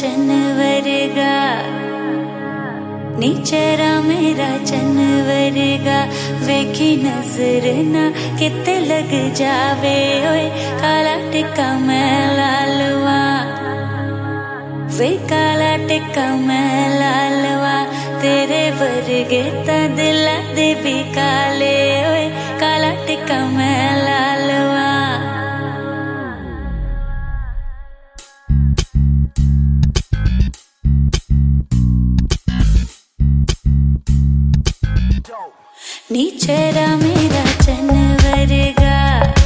चन वर्गा, नी चेहरा मेरा चन वर्गा, वेखी नजर ना किते लग जावे ओए, काला टिक्का मैं लालवा, वे काला टिक्का मैं लालवा, तेरे वर्गे ता दिला दे भी काले ओए, काला टिक्का मैं लालवा। नी चेहरा मेरा चन वर्गा,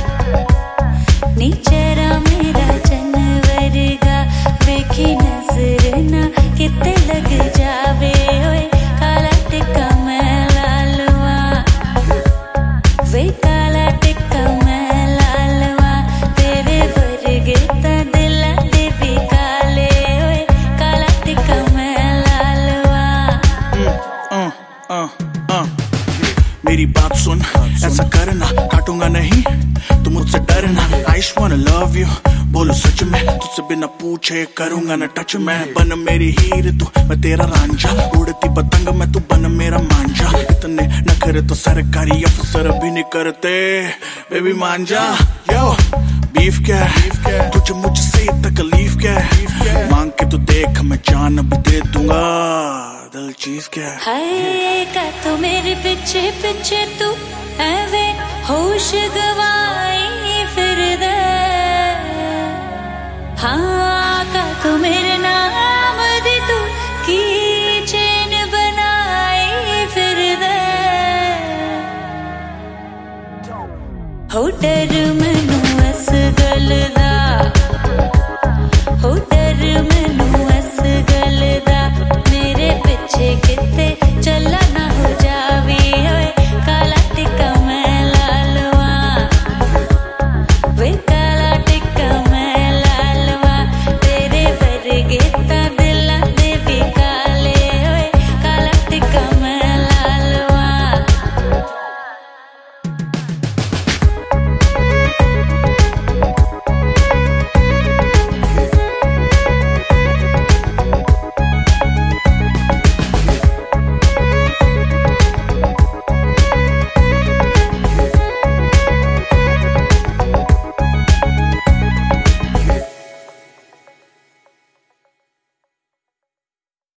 नी चेहरा मेरा चन वर्गा, वेखी नजर ना किते लग जावे ओए, काला टिक्का मैं लालवा, वे काला टिक्का मैं लालवा, तेरे वर्गे ता दिला दे भी काले ओए, काला टिक्का मैं लालवा। मेरी बात सुन, ऐसा करना काटूंगा नहीं, तू मुझसे डरना, I just wanna love you, बोलो सच में, तुझसे बिना पूछे करूंगा ना टच में, बन मेरी हीर तू मैं तेरा रांझा, उड़ती पतंग मैं तू बन मेरा मांझा, इतने नखरे तो सरकारी अफसर भी नहीं करते, बेबी मांझा। यो बीफ क्या है, तुझे मुझसे तकलीफ क्या है, मांग के तू देख मैं जान भी दे दूंगा, दिल चीज क्या है। हाय का तू मेरे पीछे पीछे तू ऐवे होश गवाई फिर दे, हाँ का तू मेरे नाम दी तू की चैन बनाई फिर दे, हो डर